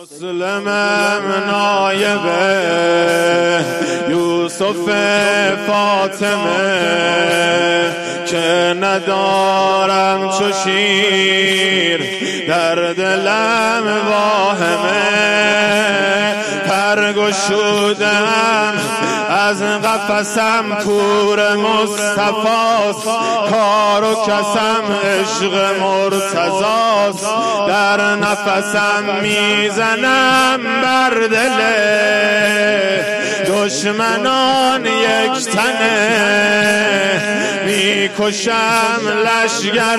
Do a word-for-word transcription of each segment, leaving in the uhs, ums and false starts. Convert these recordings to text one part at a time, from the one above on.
مسلمم نایب یوسف فاطمه که ندارم چو شیر در دلم واهمه پرگشودم از قفسم پور مصطفاست کار و کسم عشق مرتضاست در نفسم میزنم بر دل دشمنان یک تنه میکشم لشگر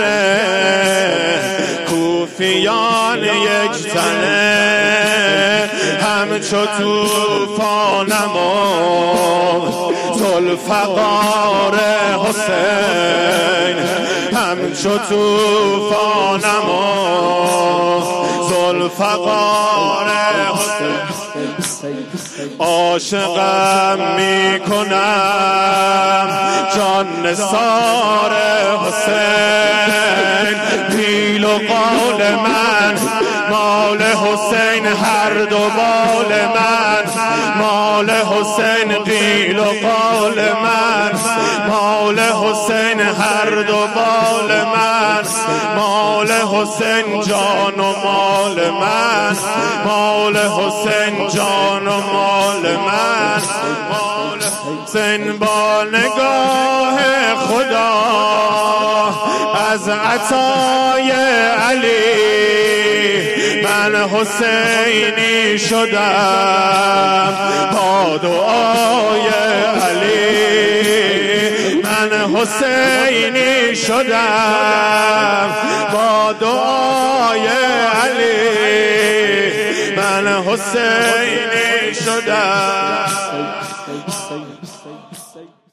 کوفیان یک تنه همچو توفانم و ذوالفقار حسین همچو توفانم و ذوالفقار حسین عاشقم میکنم جان نثار حسین پیل و قال من مال حسین هر دو بال من مال حسین قیل و قال من مال حسین هر دو بال من مال حسین جان و مال من مال حسین جان و مال من مال حسین با نگاه خدا از عطای علی من حسینی شدم با دعای علی من حسینی شدم با دعای علی من حسینی شدم.